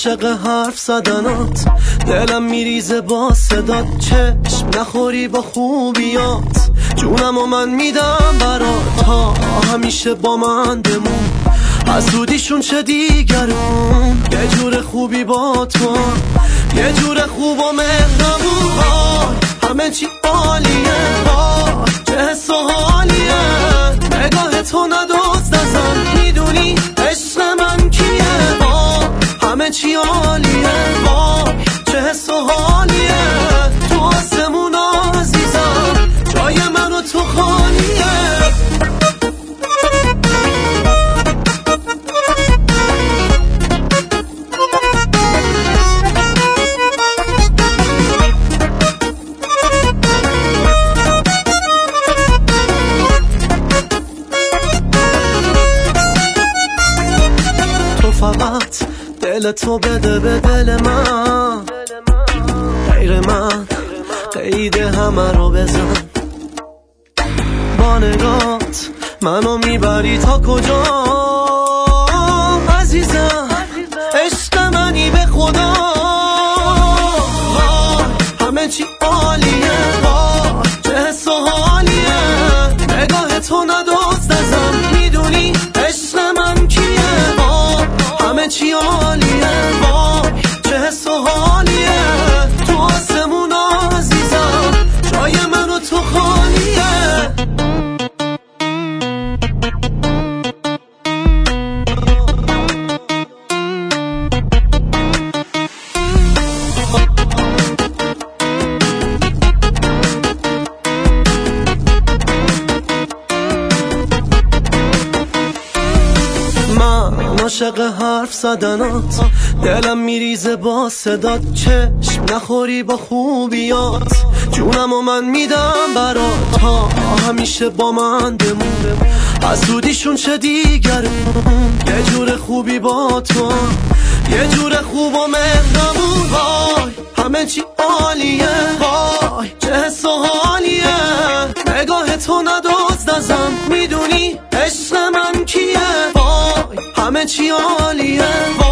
عاشق حرف زدنات، دلم میریزه با صدات، چشم نخوری با خوبیات، جونم و من میدم برات، تا همیشه با من بمون، حسودیشون چه دیگرون، یه جور خوبی با تو، یه جور خوب و مهربون، همه چی عالیه، چه حس و حالیه، نگاه تو ندزد ازم، میدونی عشق من کیه، همه چی عالیه، چه حس و حالیه، تو آسمون عزیزم، جای من و تو خالیه. فقط دل تو بده به دل من، غیر من قید همه رو بزن، با نگات منو میبری تا کجا عزیزم، عشق منی به خدا، همه چی عالیه، چه حس و حالیه، نگاه تو ندزد ازم، میدونی عشق من کیه، همه چی عالیه، چه حس و حالیه، تو آسمون عزیزم، جای من و تو خالیه. عاشق حرف زدنات، دلم میریزه با صدات، چشم نخوری با خوبیات، جونم و من میدم برات، تا همیشه با من بمون، حسودیشون چه دیگرون، یه جور خوبی با تو، یه جور خوب و مهربون، همه چی عالیه، چه حس و حالیه، نگاه تو ندزد ازم، میدونی عشق من کیه، همه چی عالیه.